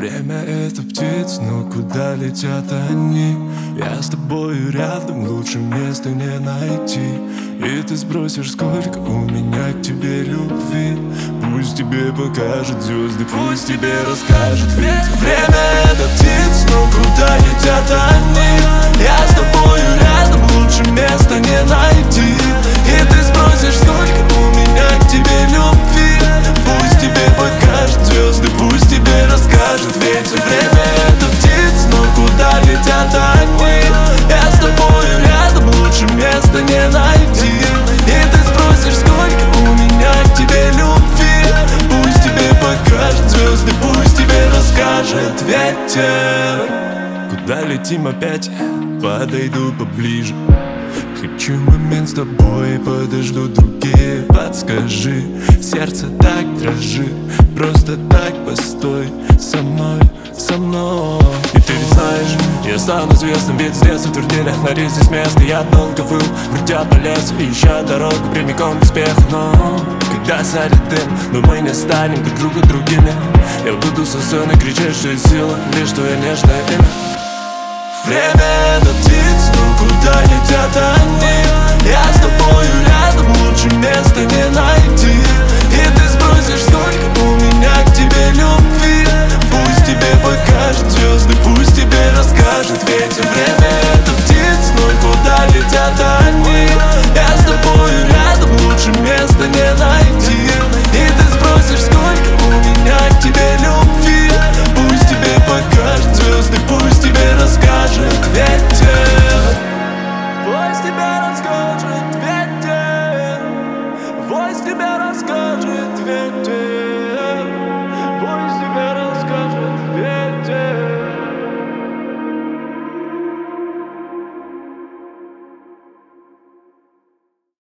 Время это птиц, но куда летят они? Я с тобою рядом, лучше места не найти. И ты сбросишь, сколько у меня к тебе любви. Пусть тебе покажет звезды, пусть тебе расскажет ветер. Время это птиц, но куда летят они? Я с тобою рядом, лучше места не найти. И ты сбросишь, сколько у меня к тебе любви. Пусть тебе покажет звезды, пусть тебе расскажет ветер. Время это птиц, но куда летят они? Я с тобою рядом, лучше места не найти. И ты спросишь, сколько у меня к тебе любви. Пусть тебе покажет звезды, пусть тебе расскажет ветер. Куда летим опять? Подойду поближе. Хочу момент с тобой, подожду другие. Подскажи, сердце так дрожит. Просто так постой со мной, со мной. И ты ведь знаешь, я стану известным, ведь с детства твердили: найди здесь место. Я долго выл, крутя по лесу, ища дорогу прямиком к успеху. Но когда сядет дым, но мы не станем друг друга другими. Я буду со сцены кричать, что есть сила, лишь твое нежное имя. Время это птиц, но куда летят они? Я с тобою рядом, лучше места не найти. И ты спросишь, сколько у меня к тебе любви. Пусть тебе покажет звезды, пусть тебе расскажет ветер. Время это птиц, но куда летят они? Я с тобою рядом, лучше места не найти. И ты спросишь, сколько у меня к тебе любви. Пусть тебе покажет звезды, пусть тебе расскажет ветер. Пусть тебе расскажет ветер. Пусть тебе расскажет ветер.